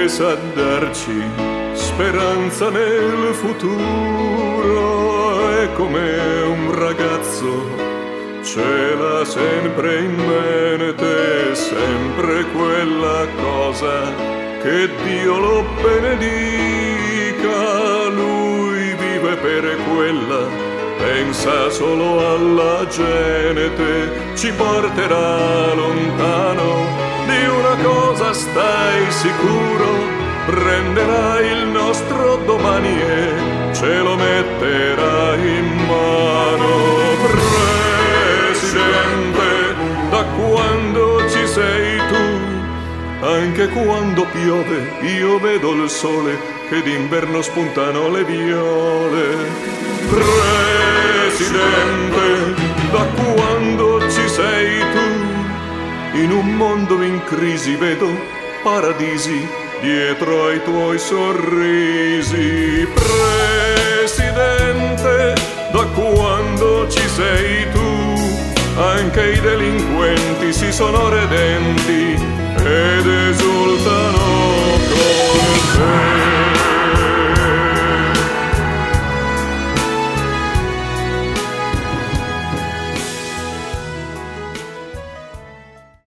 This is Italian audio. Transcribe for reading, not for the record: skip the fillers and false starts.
sa darci speranza nel futuro, è come un ragazzo, ce l'ha sempre in mente, sempre quella cosa, che Dio lo benedica, lui vive per quella, pensa solo alla gente, ci porterà lontano, di una cosa stai sicuro, prenderà il nostro domani e ce lo metterà in mano. Presidente, da quando ci sei tu, anche quando piove io vedo il sole che d'inverno spuntano le viole. Presidente, da quando ci sei tu, in un mondo in crisi vedo paradisi dietro ai tuoi sorrisi. Presidente, da quando ci sei tu, anche i delinquenti si sono redenti ed esultano con te.